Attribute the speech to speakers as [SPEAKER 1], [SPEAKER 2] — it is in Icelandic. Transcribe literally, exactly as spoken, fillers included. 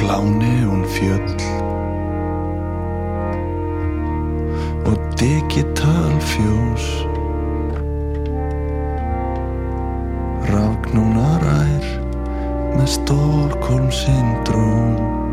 [SPEAKER 1] Bláneon fjöll og digital fjós, rafknúnar ær með Stockholm syndróm.